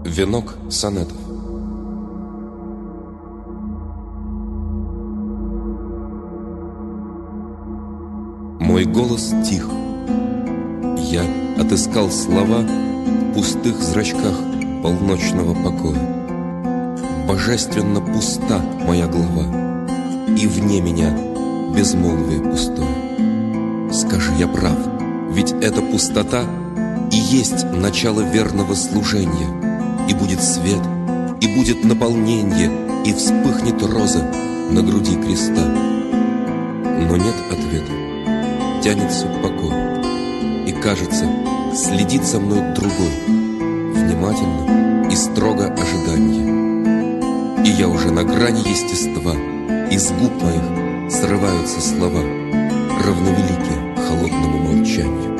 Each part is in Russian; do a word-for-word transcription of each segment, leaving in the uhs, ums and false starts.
Венок сонетов. Мой голос тих. Я отыскал слова в пустых зрачках полночного покоя. Божественно пуста моя глава, и вне меня безмолвие пустое. Скажи, я прав, ведь эта пустота и есть начало верного служения, и будет свет, и будет наполнение, и вспыхнет роза на груди креста. Но нет ответа, тянется покой, и кажется, следит за мной другой, внимательно и строго ожиданье. И я уже на грани естества, из губ моих срываются слова, равновеликие холодному молчанию.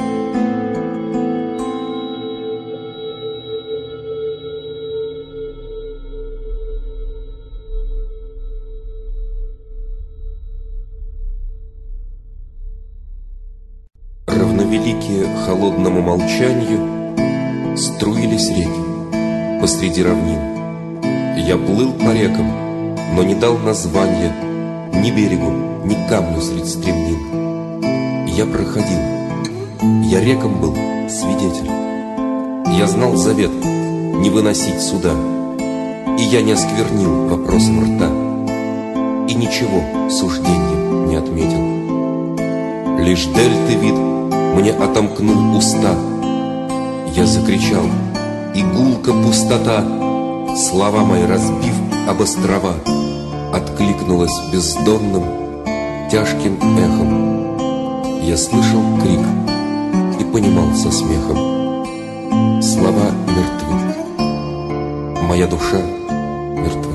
Равновеликие холодному молчанию струились реки посреди равнин. Я плыл по рекам, но не дал названия ни берегу, ни камню средь стремнин. Я проходил, я рекам был свидетель. Я знал завет не выносить суда, и я не осквернил вопросом рта, и ничего суждением не отметил. Лишь дельты вид мне отомкнул уста. Я закричал, и гулка пустота, слова мои разбив об острова, откликнулась бездонным тяжким эхом. Я слышал крик и понимал со смехом: слова мертвы, моя душа мертва.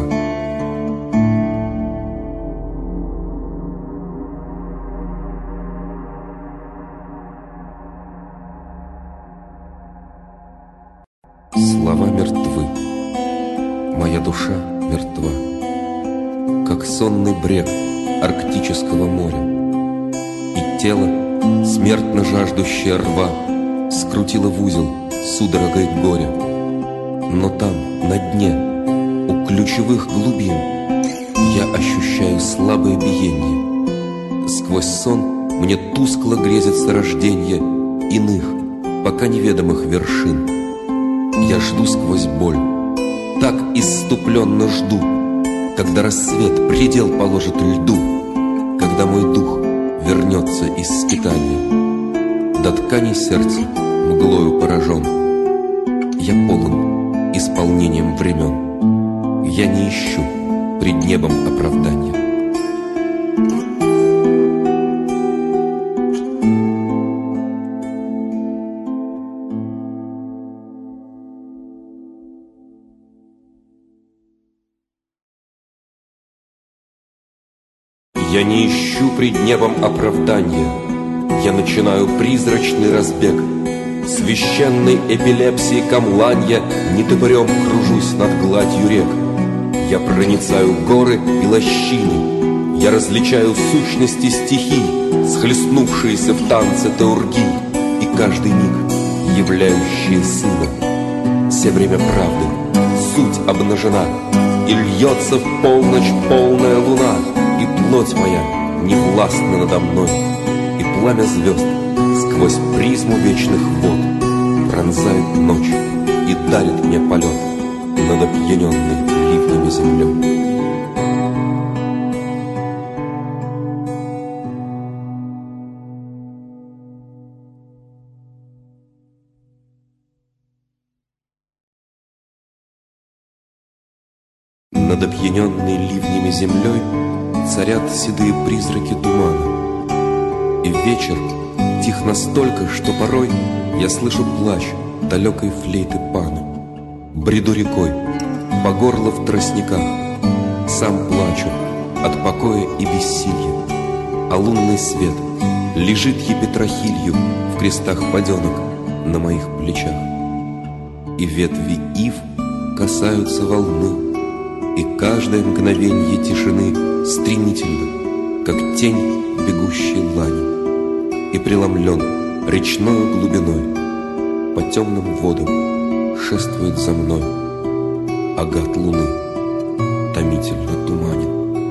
Слова мертвы, моя душа мертва, как сонный брег арктического моря. И тело, смертно жаждущее рва, скрутило в узел судорогой горя. Но там, на дне, у ключевых глубин, я ощущаю слабое биение. Сквозь сон мне тускло грезится рождение иных, пока неведомых вершин. Я жду сквозь боль, так исступленно жду, когда рассвет предел положит льду, когда мой дух вернется из скитания. До ткани сердца мглою поражен, я полон исполнением времен. Я не ищу пред небом оправдания. Я не ищу пред небом оправдания. Я начинаю призрачный разбег. Священной эпилепсии камланья нетопырем кружусь над гладью рек. Я проницаю горы и лощины. Я различаю сущности стихий, схлестнувшиеся в танце таурги, и каждый миг являющие сына. Все время правды, суть обнажена, и льется в полночь полная луна. И плоть моя не властна надо мной, и пламя звезд сквозь призму вечных вод пронзает ночь и дарит мне полет над опьяненной ливнями землей. Над опьяненной ливнями землей царят седые призраки тумана. И вечер тих настолько, что порой я слышу плач далекой флейты паны. Бреду рекой, по горло в тростниках, сам плачу от покоя и бессилья. А лунный свет лежит епитрахилью в крестах паденок на моих плечах. И ветви ив касаются волны, и каждое мгновенье тишины стремительно, как тень бегущей лани, и преломлен речною глубиной по темным водам шествует за мной. Агат луны томительно туманен.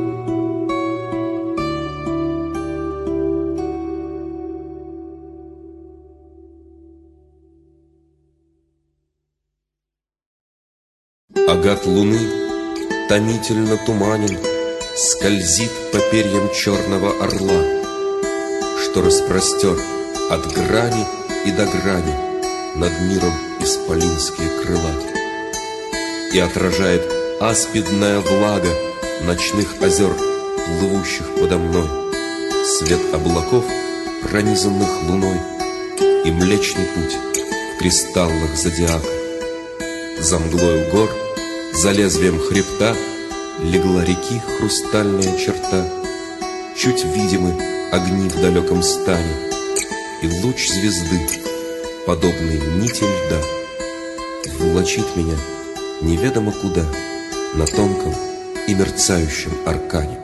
Агат луны томительно туманен, скользит по перьям черного орла, что распростер от грани и до грани над миром исполинские крыла, и отражает аспидная влага ночных озер, плывущих подо мной, свет облаков, пронизанных луной, и Млечный Путь в кристаллах зодиака. За мглою гор, за лезвием хребта легла реки хрустальная черта. Чуть видимы огни в далеком стане, и луч звезды, подобный нити льда, влачит меня неведомо куда на тонком и мерцающем аркане.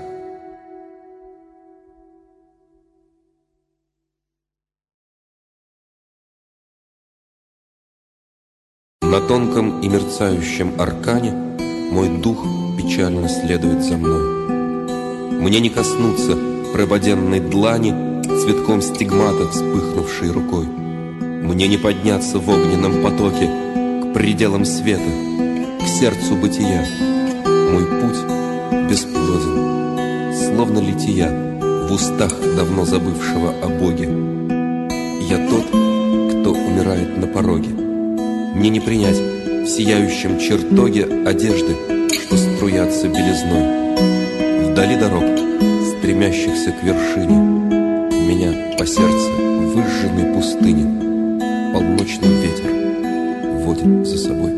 На тонком и мерцающем аркане мой дух печально следует за мной. Мне не коснуться прободенной длани цветком стигмата, вспыхнувшей рукой. Мне не подняться в огненном потоке к пределам света, к сердцу бытия. Мой путь бесплоден, словно лития в устах давно забывшего о Боге. Я тот, кто умирает на пороге. Мне не принять в сияющем чертоге одежды, что струятся белизной. Вдали дорог, стремящихся к вершине, меня по сердцу выжженной пустыни полночный ветер водит за собой.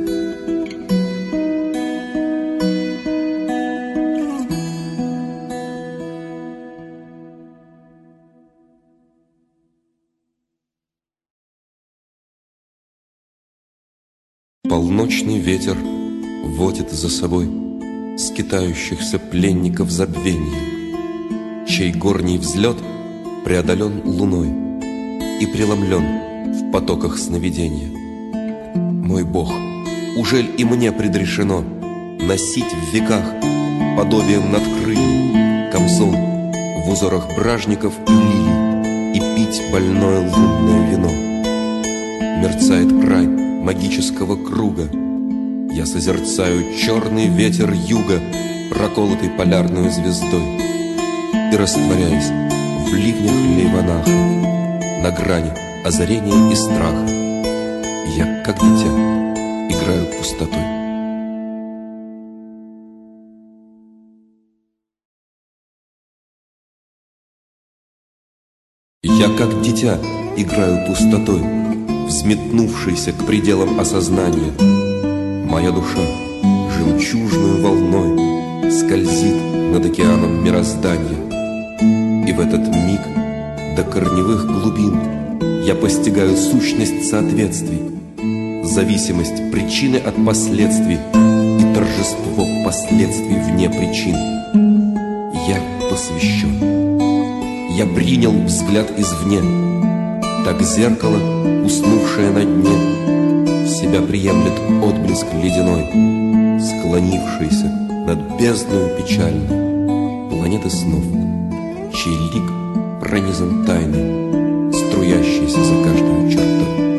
Полночный ветер водит за собой скитающихся пленников забвенья, чей горний взлет преодолен луной и преломлен в потоках сновидения. Мой Бог, ужель и мне предрешено носить в веках подобием надкрылий камзол в узорах бражников и лилий и пить больное лунное вино? Мерцает край магического круга. Я созерцаю черный ветер юга, проколотый полярной звездой, и растворяюсь в ливнях Лейванаха на грани озарения и страха. Я, как дитя, играю пустотой. Я, как дитя, играю пустотой, взметнувшийся к пределам осознания. Моя душа жемчужную волной скользит над океаном мироздания, и в этот миг до корневых глубин я постигаю сущность соответствий, зависимость причины от последствий и торжество последствий вне причин. Я посвящен. Я принял взгляд извне. Так зеркало, уснувшее на дне, в себя приемлет отблеск ледяной, склонившийся над бездною печальной планеты снов, чей лик пронизан тайной, струящейся за каждую чертой.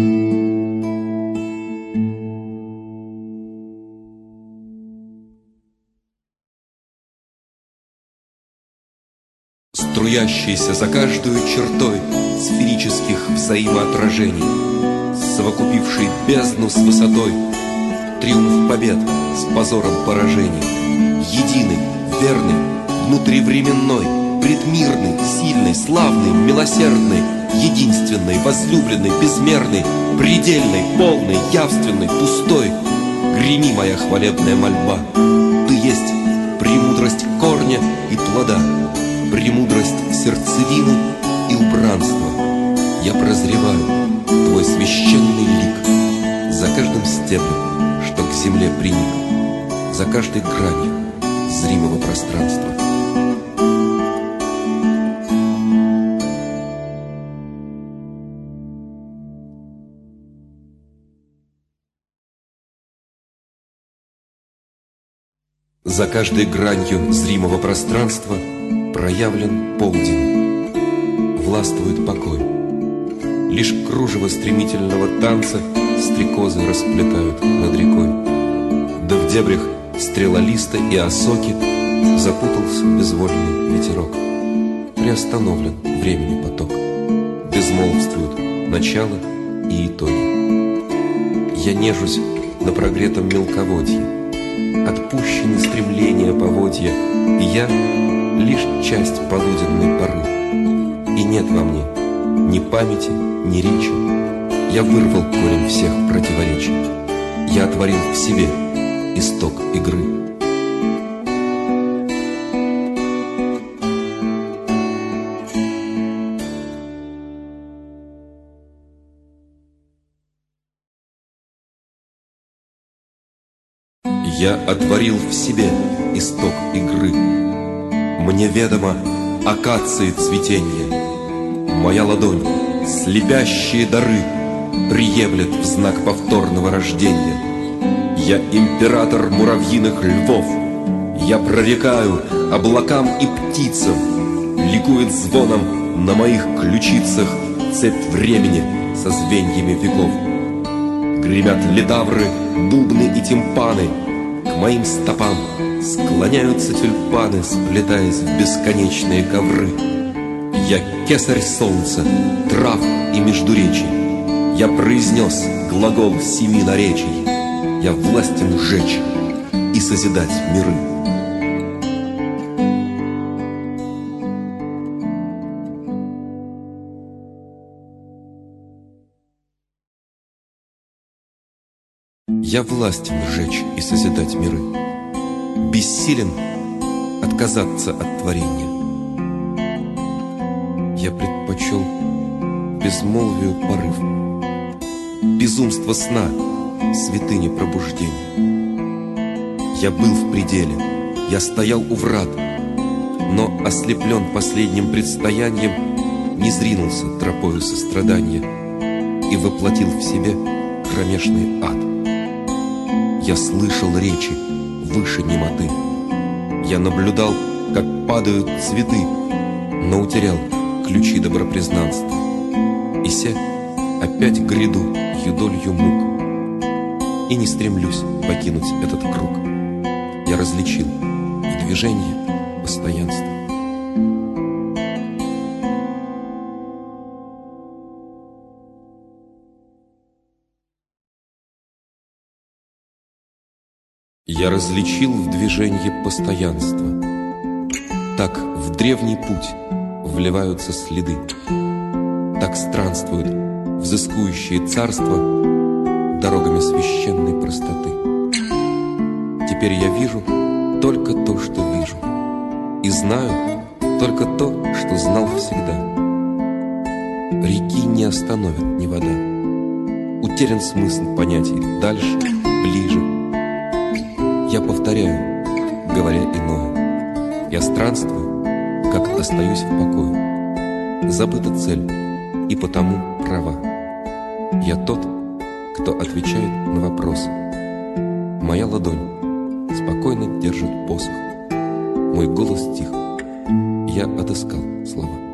Струящейся за каждую чертой сферических взаимоотражений, совокупивший бездну с высотой, триумф побед с позором поражений, единый, верный, внутривременной, предмирный, сильный, славный, милосердный, единственный, возлюбленный, безмерный, предельный, полный, явственный, пустой. Греми, моя хвалебная мольба, ты есть премудрость корня и плода, премудрость сердцевины и убранства. Я прозреваю твой священный лик за каждым стеблем, что к земле приник, за каждой гранью зримого пространства. За каждой гранью зримого пространства проявлен полдень, властвует покой. Лишь кружево стремительного танца стрекозы расплетают над рекой. Да в дебрях стрелолиста и осоки запутался безвольный ветерок. Приостановлен времени поток, безмолвствуют начало и итоги. Я нежусь на прогретом мелководье, отпущены стремления поводья, и я лишь часть полуденной поры. И нет во мне ни памяти, ни речи. Я вырвал корень всех противоречий. Я отворил в себе исток игры. Я отворил в себе исток игры. Мне ведомо акации цветенье. Моя ладонь слепящие дары приемлет в знак повторного рождения. Я император муравьиных львов. Я прорекаю облакам и птицам. Ликует звоном на моих ключицах цепь времени со звеньями веков. Гремят литавры, бубны и тимпаны. К моим стопам склоняются тюльпаны, сплетаясь в бесконечные ковры. Я кесарь солнца, трав и междуречий. Я произнес глагол семи наречий. Я властен сжечь и созидать миры. Я властен сжечь и созидать миры. Бессилен отказаться от творения. Я предпочел безмолвию порыв, безумство сна, святыни пробуждения. Я был в пределе, я стоял у врат, но, ослеплен последним предстоянием, не зринулся тропою сострадания и воплотил в себе кромешный ад. Я слышал речи выше немоты. Я наблюдал, как падают цветы, но утерял ключи добропризнанства. И ся опять гряду юдолью мук, и не стремлюсь покинуть этот круг. Я различил в движении постоянство. Я различил в движении постоянство. Так в древний путь вливаются следы. Так странствуют взыскующие царства дорогами священной простоты. Теперь я вижу только то, что вижу, и знаю только то, что знал всегда. Реки не остановит ни вода. Утерян смысл понятий дальше, ближе. Я повторяю, говоря иное. Я странствую, как остаюсь в покое. Забыта цель, и потому права. Я тот, кто отвечает на вопросы. Моя ладонь спокойно держит посох. Мой голос тих. Я отыскал слова.